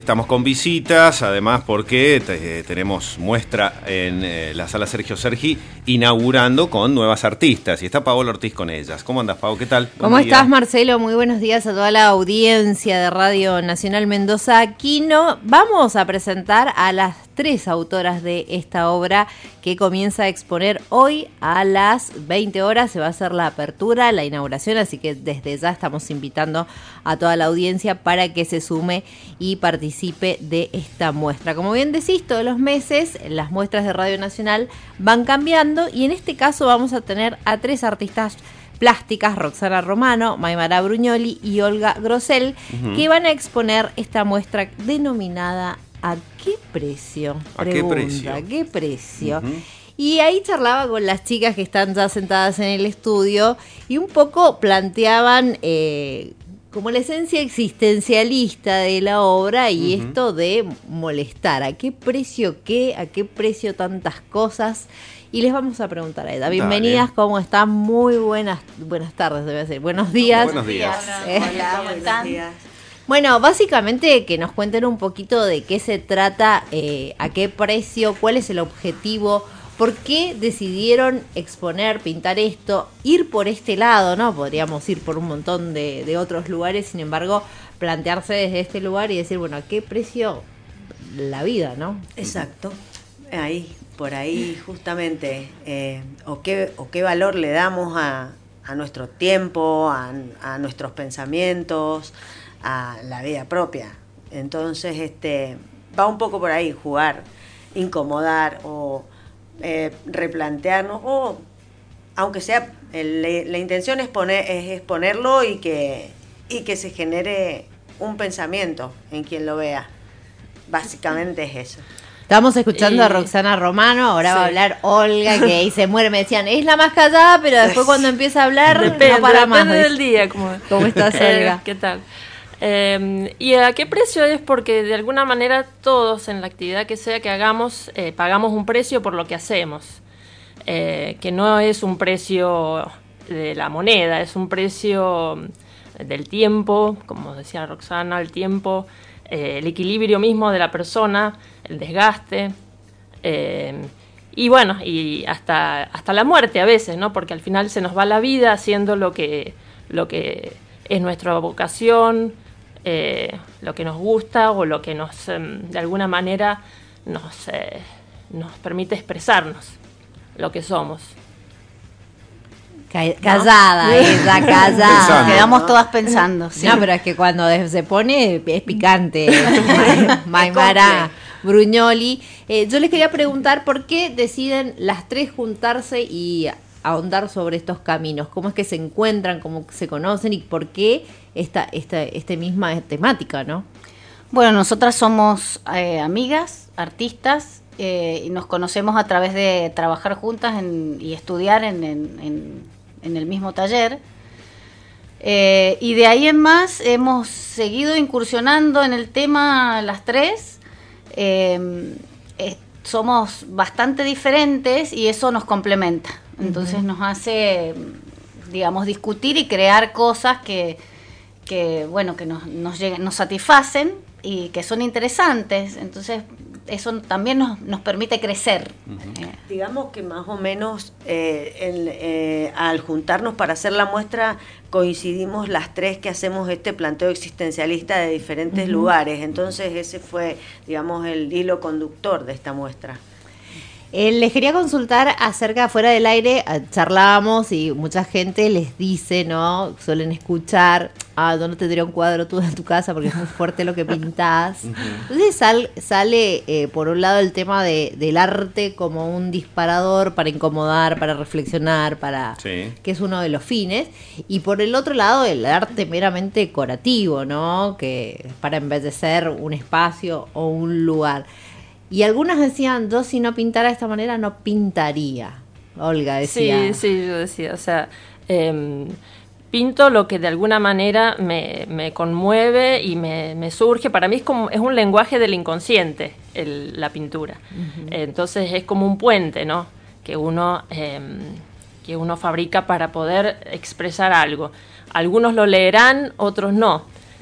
Estamos con visitas, además porque tenemos muestra en la sala Sergio Sergi, inaugurando con nuevas artistas. Y está Paola Ortiz con ellas. ¿Cómo andas, Pau? ¿Qué tal? ¿Cómo estás, Marcelo? Muy buenos días a toda la audiencia de Radio Nacional Mendoza Aquino. Vamos a presentar a las 3 autoras de esta obra que comienza a exponer hoy a las 20 horas. Se va a hacer la apertura, la inauguración, así que desde ya estamos invitando a toda la audiencia para que se sume y participe de esta muestra. Como bien decís, todos los meses las muestras de Radio Nacional van cambiando y en este caso vamos a tener a 3 artistas plásticas, Roxana Romano, Maymara Brugnoli y Olga Grosel, que van a exponer esta muestra denominada ¿A qué precio? Pregunta, ¿a qué precio? Y ahí charlaba con las chicas que están ya sentadas en el estudio y un poco planteaban como la esencia existencialista de la obra y esto de molestar. ¿A qué precio qué? ¿A qué precio tantas cosas? Y les vamos a preguntar a ella. Bienvenidas, Dale. ¿Cómo están? Muy buenas tardes, debe ser. Buenos días. Buenos días. Hola, buenos días. Bueno, básicamente que nos cuenten un poquito de qué se trata, a qué precio, cuál es el objetivo, por qué decidieron exponer, pintar esto, ir por este lado, ¿no? Podríamos ir por un montón de otros lugares, sin embargo, plantearse desde este lugar y decir, bueno, ¿a qué precio la vida, no? Exacto, por ahí justamente, o qué valor le damos a nuestro tiempo, a nuestros pensamientos, a la vida propia. Entonces va un poco por ahí, jugar, incomodar o replantearnos, o aunque sea la intención es exponerlo y que se genere un pensamiento en quien lo vea. Básicamente es eso. Estamos escuchando a Roxana Romano, ahora va a hablar Olga, que ahí se muere, me decían, es la más callada, pero después cuando empieza a hablar no para más. Depende del día. ¿Cómo estás, Olga? ¿Qué tal? ¿Y a qué precio es? Porque de alguna manera todos en la actividad que sea que hagamos pagamos un precio por lo que hacemos, que no es un precio de la moneda, es un precio del tiempo, como decía Roxana, el tiempo, el equilibrio mismo de la persona, el desgaste, y bueno, y hasta la muerte a veces, ¿no? Porque al final se nos va la vida haciendo lo que es nuestra vocación, lo que nos gusta o lo que nos de alguna manera nos permite expresarnos lo que somos. Callada, ¿no? Ella callada. Quedamos todas pensando. Sí. No, pero es que cuando se pone es picante. Maymara Brugnoli. Yo les quería preguntar por qué deciden las 3 juntarse y ahondar sobre estos caminos. ¿Cómo es que se encuentran, cómo se conocen y por qué esta misma temática, ¿no? Bueno, nosotras somos amigas, artistas, y nos conocemos a través de trabajar juntas y estudiar en el mismo taller. Y de ahí en más hemos seguido incursionando en el tema las 3. Somos bastante diferentes y eso nos complementa. Entonces nos hace, digamos, discutir y crear cosas que nos satisfacen y que son interesantes. Entonces eso también nos permite crecer. Digamos que más o menos al juntarnos para hacer la muestra coincidimos las 3 que hacemos este planteo existencialista de diferentes lugares. Entonces ese fue, digamos, el hilo conductor de esta muestra. Les quería consultar acerca, fuera del aire, charlábamos y mucha gente les dice, ¿no? Suelen escuchar, no tendría un cuadro tú en tu casa porque es muy fuerte lo que pintás. Entonces sale por un lado el tema del arte como un disparador para incomodar, para reflexionar, que es uno de los fines. Y por el otro lado el arte meramente decorativo, ¿no? Que para embellecer un espacio o un lugar. Y algunas decían, yo si no pintara de esta manera no pintaría. Olga decía. Sí, yo decía, o sea, pinto lo que de alguna manera me conmueve y me surge. Para mí es un lenguaje del inconsciente, la pintura. Entonces es como un puente, ¿no? Que uno fabrica para poder expresar algo. Algunos lo leerán, otros no.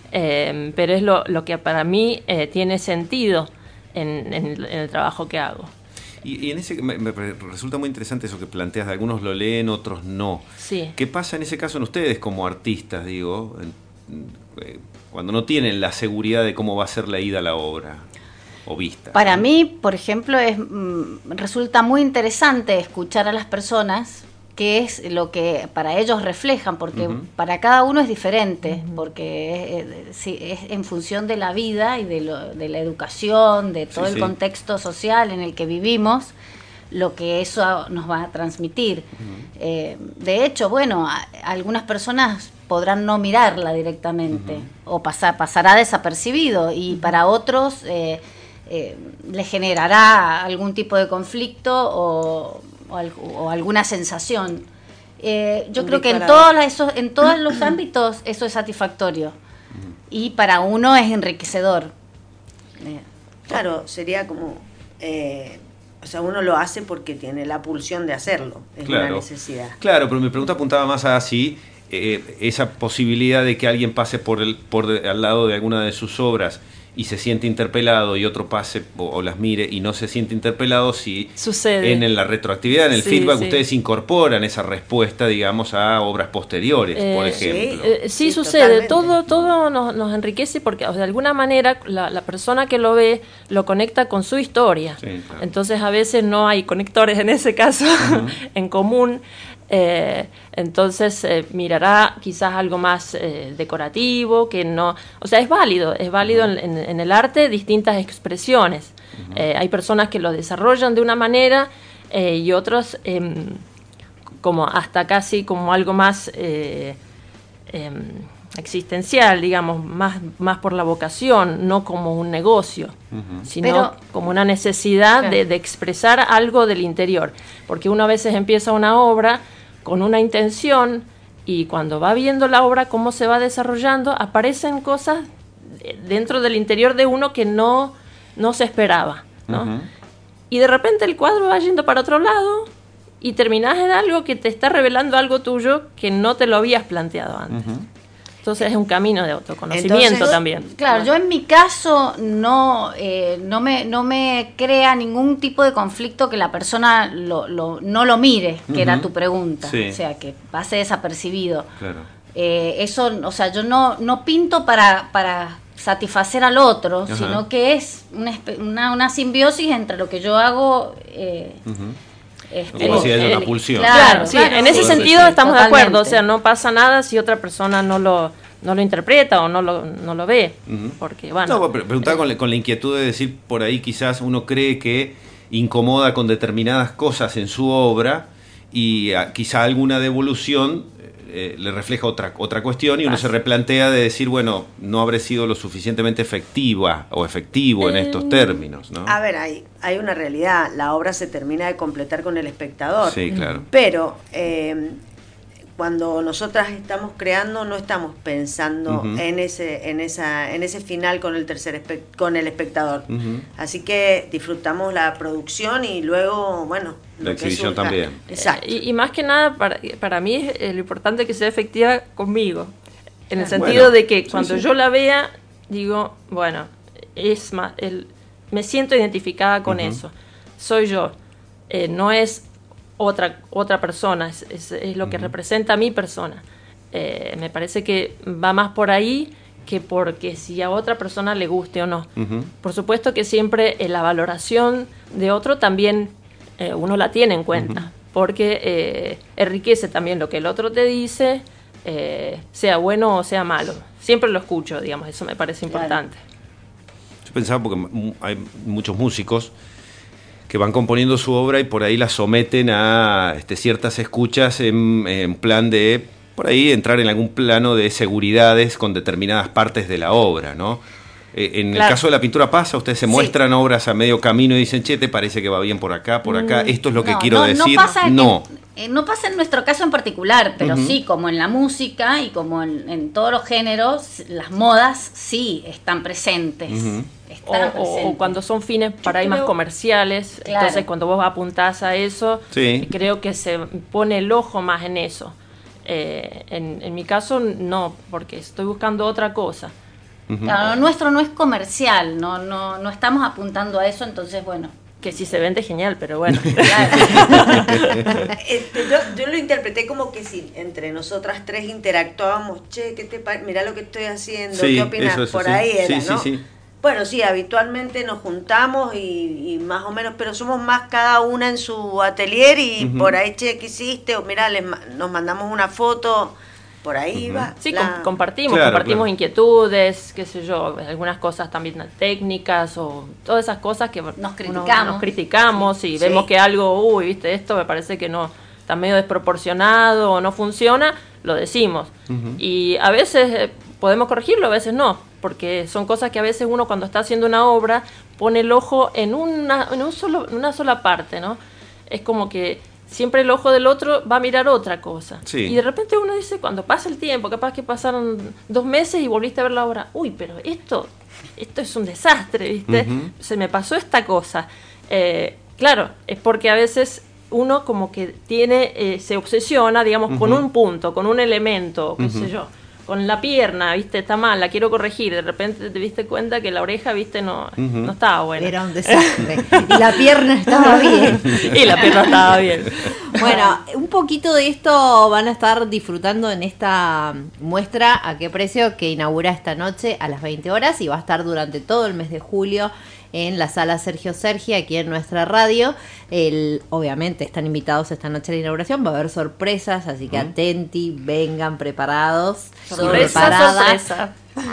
pero es lo que para mí tiene sentido en el trabajo que hago. Y en ese me resulta muy interesante eso que planteas, algunos lo leen, otros no. Sí. ¿Qué pasa en ese caso en ustedes como artistas, digo, cuando no tienen la seguridad de cómo va a ser la ida a la obra o vista? Para mí, por ejemplo, resulta muy interesante escuchar a las personas qué es lo que para ellos reflejan, porque para cada uno es diferente, porque es en función de la vida y de la educación, de todo el contexto social en el que vivimos, lo que eso nos va a transmitir. De hecho, bueno, algunas personas podrán no mirarla directamente o pasará desapercibido, y para otros le generará algún tipo de conflicto o alguna sensación. Yo creo que en todos los ámbitos eso es satisfactorio y para uno es enriquecedor. Claro, sería como, o sea, uno lo hace porque tiene la pulsión de hacerlo, es una necesidad. Claro, pero mi pregunta apuntaba más a si esa posibilidad de que alguien pase al lado de alguna de sus obras y se siente interpelado y otro pase o las mire y no se siente interpelado, si sucede en la retroactividad, en el feedback, ustedes incorporan esa respuesta, digamos, a obras posteriores, por ejemplo. Sí, sucede. Todo nos enriquece porque de alguna manera la persona que lo ve lo conecta con su historia. Sí, claro. Entonces a veces no hay conectores en ese caso en común. Entonces mirará quizás algo más decorativo, que no, o sea, es válido en el arte distintas expresiones. Hay personas que lo desarrollan de una manera y otros como hasta casi como algo más existencial, digamos, más por la vocación, no como un negocio, sino como una necesidad de expresar algo del interior, porque uno a veces empieza una obra con una intención y cuando va viendo la obra cómo se va desarrollando, aparecen cosas dentro del interior de uno que no se esperaba, ¿no? Y de repente el cuadro va yendo para otro lado y terminás en algo que te está revelando algo tuyo que no te lo habías planteado antes. Entonces es un camino de autoconocimiento también. Claro, yo en mi caso no me crea ningún tipo de conflicto que la persona no lo mire, que era tu pregunta, o sea, que pase desapercibido. Claro. Eso, o sea, yo no pinto para satisfacer al otro, sino que es una simbiosis entre lo que yo hago. Como si hay una pulsión. Claro, sí, en ese sentido estamos de acuerdo, o sea, no pasa nada si otra persona no lo interpreta o no lo ve, porque bueno. No, preguntaba con la inquietud de decir, por ahí quizás uno cree que incomoda con determinadas cosas en su obra y quizá alguna devolución le refleja otra cuestión y uno se replantea de decir, bueno, no habré sido lo suficientemente efectiva o efectivo en estos términos, ¿no? A ver, hay una realidad, la obra se termina de completar con el espectador. Sí, claro. Pero cuando nosotras estamos creando no estamos pensando en ese final con el espectador. Así que disfrutamos la producción y luego, bueno, la exhibición también. Exacto. Y más que nada para mí es lo importante que sea efectiva conmigo, en el sentido de que cuando yo la vea digo, bueno, es más, me siento identificada con eso, soy yo, no es otra persona, es lo que representa a mi persona. Me parece que va más por ahí que porque si a otra persona le guste o no. Por supuesto que siempre la valoración de otro también uno la tiene en cuenta, porque enriquece también lo que el otro te dice, sea bueno o sea malo. Siempre lo escucho, digamos, eso me parece importante. Yo pensaba, porque hay muchos músicos que van componiendo su obra y por ahí la someten a ciertas escuchas en plan de, por ahí, entrar en algún plano de seguridades con determinadas partes de la obra, ¿no? En el caso de la pintura pasa, ustedes se muestran obras a medio camino y dicen, che, ¿te parece que va bien por acá, esto es lo que quiero decir? No pasa en nuestro caso en particular, pero sí, como en la música y como en todos los géneros, las modas sí están presentes. O cuando son fines para ahí más comerciales, entonces cuando vos apuntás a eso, creo que se pone el ojo más en eso. En mi caso no, porque estoy buscando otra cosa. Claro, lo nuestro no es comercial, no estamos apuntando a eso, entonces bueno. Que si se vende, genial, pero bueno. Yo lo interpreté como que si entre nosotras tres interactuábamos, che, mirá lo que estoy haciendo, Sí, ¿qué opinas? eso, Por sí. ahí era, Sí, ¿no? sí, sí. Bueno, sí, habitualmente nos juntamos y más o menos, pero somos más cada una en su atelier y por ahí, che, ¿qué hiciste? O mirá, nos mandamos una foto, por ahí va. Sí, compartimos Claro. inquietudes, qué sé yo, algunas cosas también técnicas o todas esas cosas que Nos criticamos y Sí. vemos que algo, viste, esto me parece que no está medio desproporcionado o no funciona, lo decimos. Y a veces podemos corregirlo, a veces no, porque son cosas que a veces uno cuando está haciendo una obra pone el ojo en una sola parte, ¿no? Es como que siempre el ojo del otro va a mirar otra cosa. Sí. Y de repente uno dice, cuando pasa el tiempo, capaz que pasaron 2 meses y volviste a ver la obra, uy, pero esto es un desastre, ¿viste? Se me pasó esta cosa. Claro, es porque a veces uno como que se obsesiona, digamos, con un punto, con un elemento, qué sé yo. Con la pierna, viste, está mal, la quiero corregir. De repente te diste cuenta que la oreja, viste, no estaba buena. Era un desastre. Y la pierna estaba bien. Y la pierna estaba bien. Bueno, un poquito de esto van a estar disfrutando en esta muestra ¿A qué precio? Que inaugura esta noche a las 20 horas y va a estar durante todo el mes de julio en la sala Sergio Sergi, aquí en nuestra radio. Obviamente están invitados esta noche a la inauguración, va a haber sorpresas, así que atenti, vengan preparados. Sorpresa.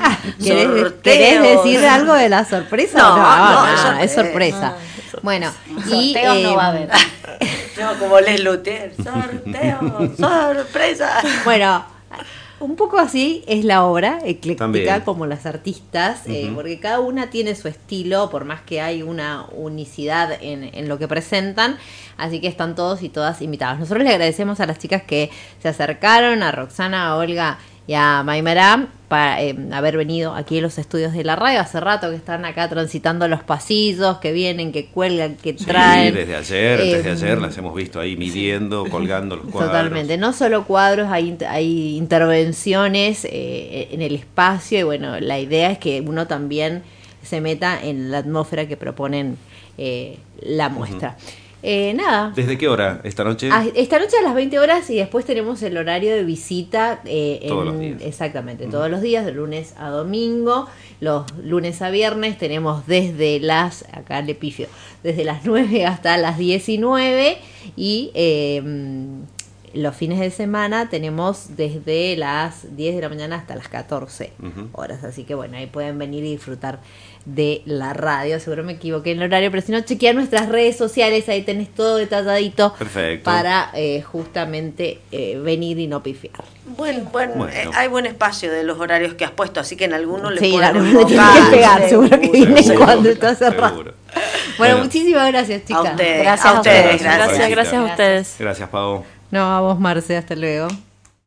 ¿Querés decir algo de la sorpresa? No, es sorpresa. Bueno, y Sorteos no va a haber. No, como Les Luthier, sorteo, sorpresa. Bueno, un poco así es la obra, ecléctica También. como las artistas, porque cada una tiene su estilo, por más que hay una unicidad en lo que presentan, así que están todos y todas invitados. Nosotros le agradecemos a las chicas que se acercaron, a Roxana, a Olga y a Maymara, para haber venido aquí a los estudios de la radio. Hace rato que están acá transitando los pasillos, que vienen, que cuelgan, que traen. Sí, desde ayer las hemos visto ahí midiendo, colgando los cuadros. Totalmente, no solo cuadros, hay intervenciones en el espacio y bueno, la idea es que uno también se meta en la atmósfera que proponen la muestra. Nada. ¿Desde qué hora esta noche? Esta noche a las 20 horas y después tenemos el horario de visita. Todos los días. Exactamente, todos los días, de lunes a domingo. Los lunes a viernes tenemos desde las 9 hasta las 19 y los fines de semana tenemos desde las 10 de la mañana hasta las 14 horas. Así que bueno, ahí pueden venir y disfrutar de la radio. Seguro me equivoqué en el horario, pero si no, chequea nuestras redes sociales, ahí tenés todo detalladito. Perfecto. Para justamente venir y no pifiar. Bueno. Hay buen espacio de los horarios que has puesto, así que en alguno le Sí, pueden alguno le tiene que pegar, seguro que viene Seguro, cuando está cerrado. seguro. Bueno, muchísimas gracias, chicas. A ustedes, Gracias a ustedes. Gracias a ustedes. Gracias, Pau. No, a vos, Marce, hasta luego.